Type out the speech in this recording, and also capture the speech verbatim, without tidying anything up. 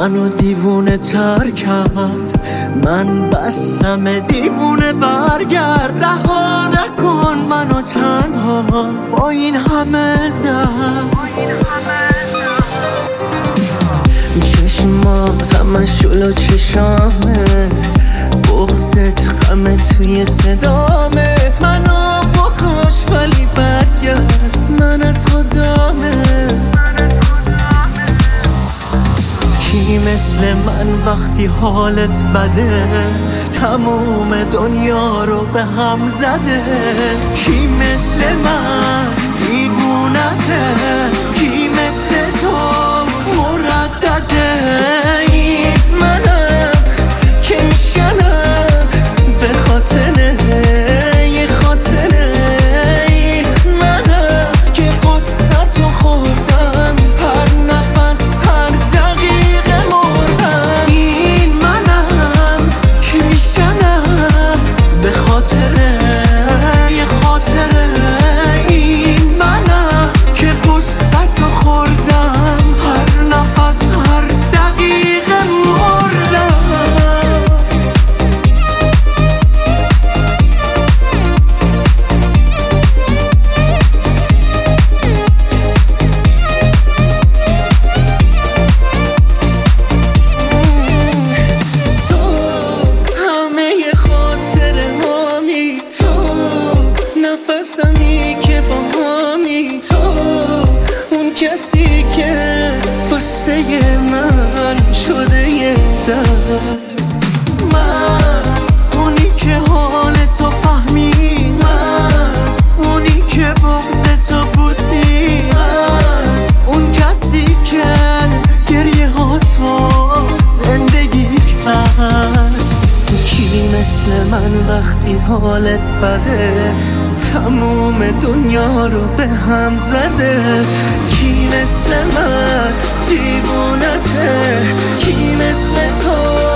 منو دیوونه تر کرد، من بسم دیوونه برگرد. رها نکن منو تنها با این همه درد. چشمات همش جلو چشامه، بغضت غم توی صدامه. منو بکش ولی برگرد، من از خدامه. کی مثل من وقتی حالت بده، تموم دنیا رو به هم زده. کی مثل من دیوونته، کی مثل تو مردده. این منم که میشکنم به خاطر یه خاطره. این منم که قصتو خوردم، هر نفس هر دقیقه مردم. این منم که میشکنم به خاطر یه خاطره. این منم که قصتو خوردم، هر نفس هر دقیقه مردم. تو همه خاطره هامی، تو نفسمی که با هامی، تو اون کسی که واسه من شده یه درد. من اونی که حال تو فهمی، من اونی که بغض تو بوسی، من اون کسی که گریه ها تو زندگی کرد. کی مثل من وقتی حالت بده، تموم دنیا رو به هم زده. کی مثل من دیوونته، کی مثل تو